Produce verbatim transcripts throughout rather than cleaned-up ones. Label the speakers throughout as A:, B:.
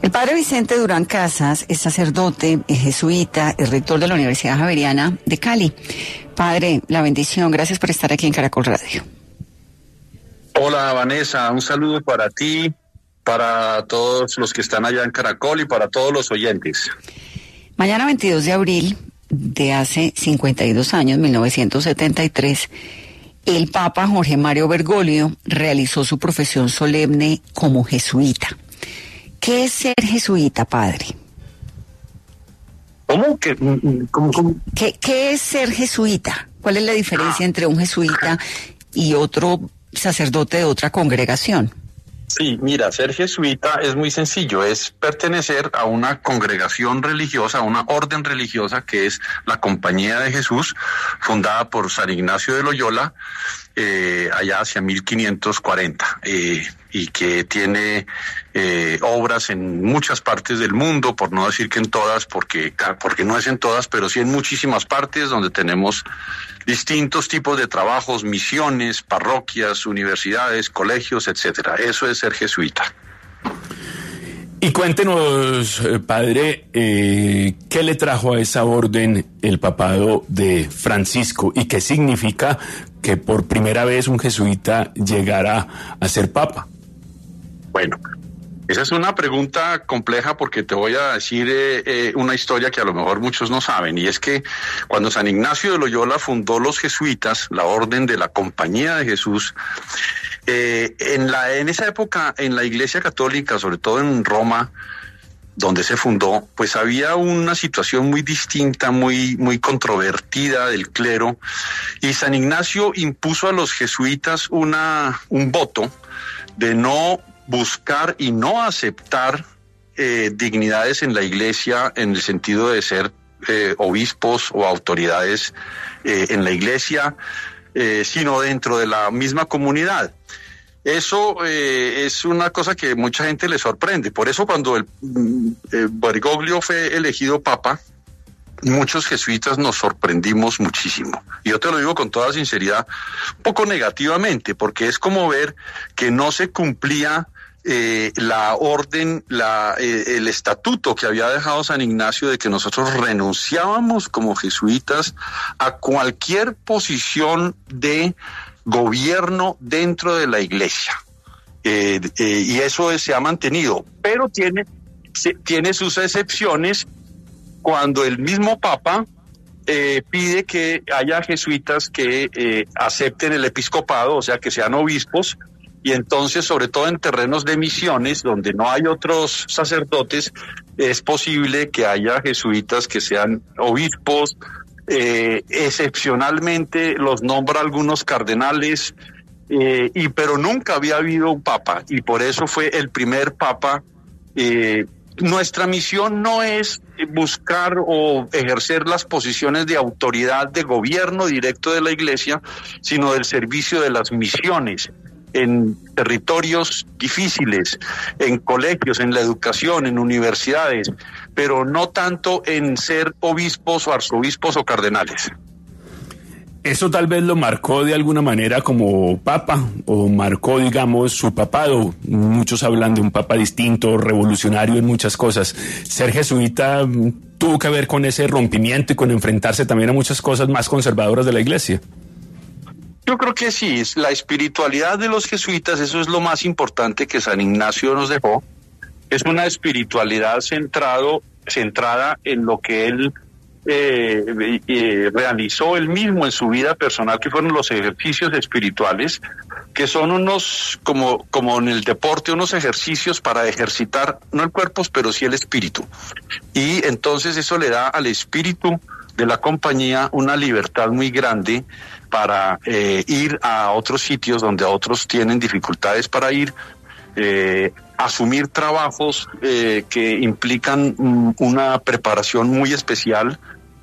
A: El padre Vicente Durán Casas es sacerdote, es jesuita, es rector de la Universidad Javeriana de Cali. Padre, la bendición, gracias por estar aquí en Caracol Radio.
B: Hola Vanessa, un saludo para ti, para todos los que están allá en Caracol y para todos los oyentes.
A: Mañana veintidós de abril de hace cincuenta y dos años, mil novecientos setenta y tres, el Papa Jorge Mario Bergoglio realizó su profesión solemne como jesuita. ¿Qué es ser jesuita, padre?
B: ¿Cómo? ¿Qué, cómo, cómo?
A: ¿Qué, ¿Qué es ser jesuita? ¿Cuál es la diferencia ah. entre un jesuita y otro sacerdote de otra congregación?
B: Sí, mira, ser jesuita es muy sencillo, es pertenecer a una congregación religiosa, a una orden religiosa que es la Compañía de Jesús, fundada por San Ignacio de Loyola, eh, allá hacia mil quinientos cuarenta, eh, y que tiene eh, obras en muchas partes del mundo, por no decir que en todas, porque, porque no es en todas, pero sí en muchísimas partes donde tenemos distintos tipos de trabajos, misiones, parroquias, universidades, colegios, etcétera. Eso es ser jesuita.
C: Y cuéntenos, eh, padre, eh, ¿qué le trajo a esa orden el papado de Francisco y qué significa que por primera vez un jesuita llegara a ser papa?
B: Bueno, esa es una pregunta compleja porque te voy a decir eh, eh, una historia que a lo mejor muchos no saben, y es que cuando San Ignacio de Loyola fundó los jesuitas, la orden de la Compañía de Jesús, eh, en, la, en esa época en la Iglesia Católica, sobre todo en Roma, donde se fundó, pues había una situación muy distinta, muy, muy controvertida del clero, y San Ignacio impuso a los jesuitas una, un voto de no buscar y no aceptar eh, dignidades en la iglesia en el sentido de ser eh, obispos o autoridades eh, en la iglesia, eh, sino dentro de la misma comunidad. Eso eh, es una cosa que mucha gente le sorprende. Por eso cuando el eh, Bergoglio fue elegido papa, muchos jesuitas nos sorprendimos muchísimo. Y yo te lo digo con toda sinceridad, un poco negativamente, porque es como ver que no se cumplía eh, la orden, la, eh, el estatuto que había dejado San Ignacio de que nosotros renunciábamos como jesuitas a cualquier posición de gobierno dentro de la iglesia. Eh, eh, y eso es, se ha mantenido, pero tiene, se, tiene sus excepciones cuando el mismo Papa eh, pide que haya jesuitas que eh, acepten el episcopado, o sea, que sean obispos, y entonces, sobre todo en terrenos de misiones, donde no hay otros sacerdotes, es posible que haya jesuitas que sean obispos, eh, excepcionalmente los nombra algunos cardenales, eh, y pero nunca había habido un papa, y por eso fue el primer papa. eh, Nuestra misión no es buscar o ejercer las posiciones de autoridad de gobierno directo de la iglesia, sino del servicio de las misiones en territorios difíciles, en colegios, en la educación, en universidades, pero no tanto en ser obispos o arzobispos o cardenales.
C: ¿Eso tal vez lo marcó de alguna manera como papa o marcó, digamos, su papado? Muchos hablan de un papa distinto, revolucionario en muchas cosas. ¿Ser jesuita tuvo que ver con ese rompimiento y con enfrentarse también a muchas cosas más conservadoras de la iglesia?
B: Yo creo que sí, la espiritualidad de los jesuitas, eso es lo más importante que San Ignacio nos dejó. Es una espiritualidad centrado, centrada en lo que él Eh, eh, realizó él mismo en su vida personal, que fueron los ejercicios espirituales, que son unos, como, como en el deporte, unos ejercicios para ejercitar, no el cuerpo, pero sí el espíritu. Y entonces eso le da al espíritu de la compañía una libertad muy grande para eh, ir a otros sitios donde otros tienen dificultades para ir, eh, asumir trabajos eh, que implican mm, una preparación muy especial,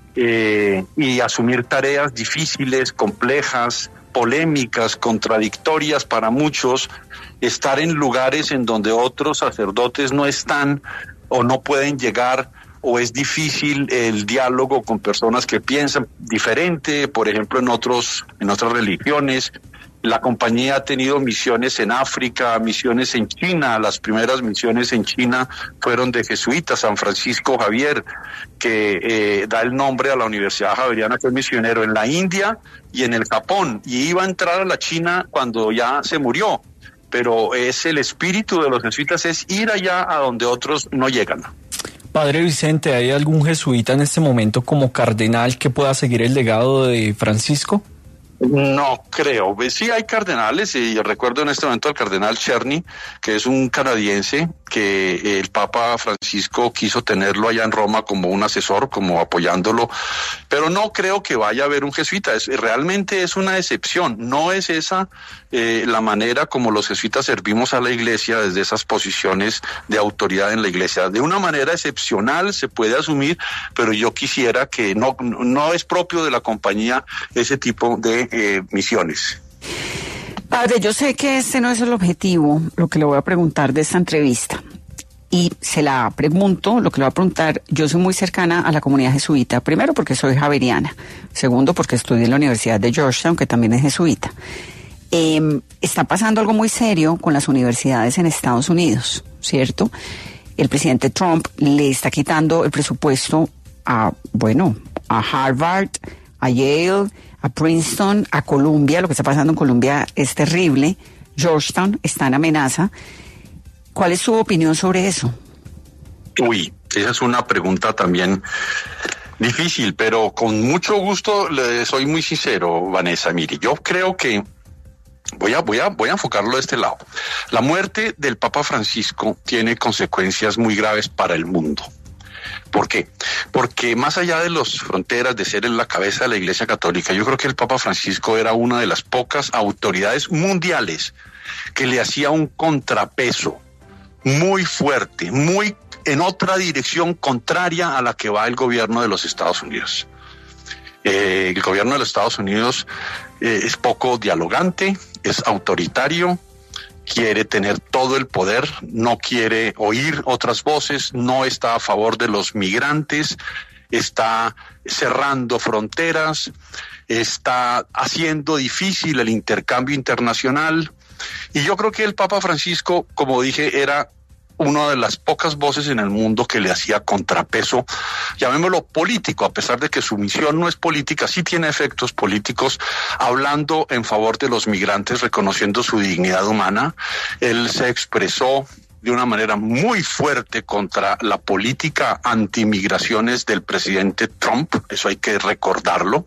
B: Eh, y asumir tareas difíciles, complejas, polémicas, contradictorias para muchos, estar en lugares en donde otros sacerdotes no están o no pueden llegar, o es difícil el diálogo con personas que piensan diferente, por ejemplo en otros, en otras religiones, La compañía ha tenido misiones en África, misiones en China. Las primeras misiones en China fueron de jesuitas. San Francisco Javier, que eh, da el nombre a la Universidad Javeriana, que es misionero en la India y en el Japón. Y iba a entrar a la China cuando ya se murió. Pero es el espíritu de los jesuitas, es ir allá a donde otros no llegan.
D: Padre Vicente, ¿hay algún jesuita en este momento como cardenal que pueda seguir el legado de Francisco?
B: No creo. Sí hay cardenales, y recuerdo en este momento al cardenal Cherny, que es un canadiense, que el Papa Francisco quiso tenerlo allá en Roma como un asesor, como apoyándolo, pero no creo que vaya a haber un jesuita. Es, realmente es una excepción. No es esa eh, la manera como los jesuitas servimos a la iglesia desde esas posiciones de autoridad en la iglesia. De una manera excepcional se puede asumir, pero yo quisiera que no, no es propio de la compañía ese tipo de Eh, misiones.
A: Padre, yo sé que este no es el objetivo, lo que le voy a preguntar de esta entrevista. Y se la pregunto, lo que le voy a preguntar, yo soy muy cercana a la comunidad jesuita, primero porque soy javeriana, segundo porque estudié en la Universidad de Georgetown, que también es jesuita. Eh, está pasando algo muy serio con las universidades en Estados Unidos, ¿cierto? El presidente Trump le está quitando el presupuesto a, bueno, a Harvard, a Yale, a Princeton, a Columbia. Lo que está pasando en Columbia es terrible. Georgetown está en amenaza. ¿Cuál es su opinión sobre eso?
B: Uy, esa es una pregunta también difícil, pero con mucho gusto le soy muy sincero, Vanessa. Mire, yo creo que voy a, voy a, voy a enfocarlo de este lado. La muerte del Papa Francisco tiene consecuencias muy graves para el mundo. ¿Por qué? Porque más allá de las fronteras, de ser en la cabeza de la Iglesia Católica, yo creo que el Papa Francisco era una de las pocas autoridades mundiales que le hacía un contrapeso muy fuerte, muy en otra dirección contraria a la que va el gobierno de los Estados Unidos. Eh, el gobierno de los Estados Unidos eh, es poco dialogante, es autoritario, quiere tener todo el poder, no quiere oír otras voces, no está a favor de los migrantes, está cerrando fronteras, está haciendo difícil el intercambio internacional. Y yo creo que el Papa Francisco, como dije, era una de las pocas voces en el mundo que le hacía contrapeso, llamémoslo político, a pesar de que su misión no es política, sí tiene efectos políticos, hablando en favor de los migrantes, reconociendo su dignidad humana. Él se expresó de una manera muy fuerte contra la política antimigraciones del presidente Trump, eso hay que recordarlo,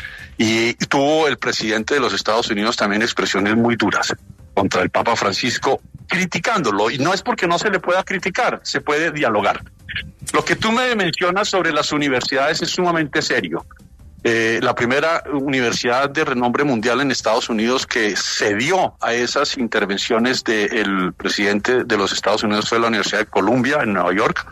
B: y tuvo el presidente de los Estados Unidos también expresiones muy duras contra el Papa Francisco, criticándolo, y no es porque no se le pueda criticar, se puede dialogar. Lo que tú me mencionas sobre las universidades es sumamente serio. Eh, la primera universidad de renombre mundial en Estados Unidos que cedió a esas intervenciones del presidente de los Estados Unidos fue la Universidad de Columbia en Nueva York,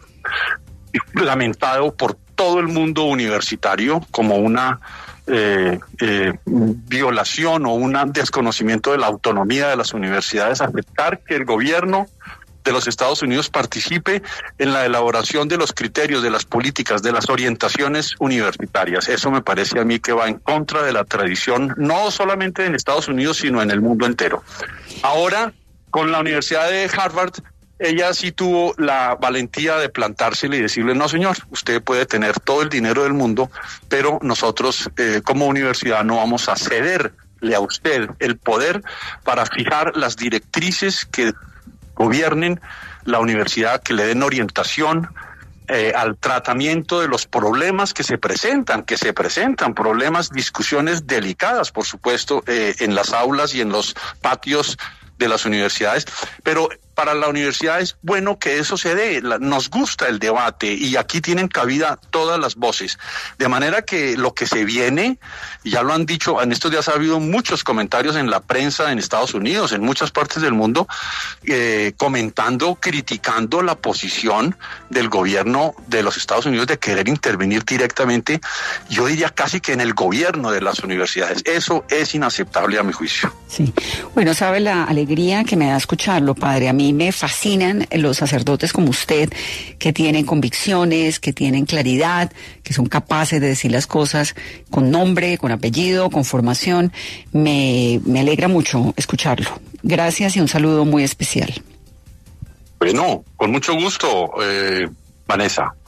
B: lamentado por todo el mundo universitario como una Eh, eh, violación o un desconocimiento de la autonomía de las universidades, aceptar que el gobierno de los Estados Unidos participe en la elaboración de los criterios, de las políticas, de las orientaciones universitarias. Eso me parece a mí que va en contra de la tradición, no solamente en Estados Unidos, sino en el mundo entero. Ahora, con la Universidad de Harvard, ella sí tuvo la valentía de plantársele y decirle, no señor, usted puede tener todo el dinero del mundo, pero nosotros eh, como universidad no vamos a cederle a usted el poder para fijar las directrices que gobiernen la universidad, que le den orientación eh, al tratamiento de los problemas que se presentan, que se presentan, problemas, discusiones delicadas, por supuesto, eh, en las aulas y en los patios de las universidades, pero para la universidad es bueno que eso se dé, nos gusta el debate y aquí tienen cabida todas las voces, de manera que lo que se viene, ya lo han dicho, en estos días ha habido muchos comentarios en la prensa en Estados Unidos, en muchas partes del mundo, eh, comentando, criticando la posición del gobierno de los Estados Unidos de querer intervenir directamente, yo diría casi que en el gobierno de las universidades. Eso es inaceptable a mi juicio.
A: Sí, bueno, sabe la alegría que me da escucharlo, padre. A mí mí me fascinan los sacerdotes como usted, que tienen convicciones, que tienen claridad, que son capaces de decir las cosas con nombre, con apellido, con formación. Me, me alegra mucho escucharlo. Gracias y un saludo muy especial.
B: Bueno, con mucho gusto, eh, Vanessa.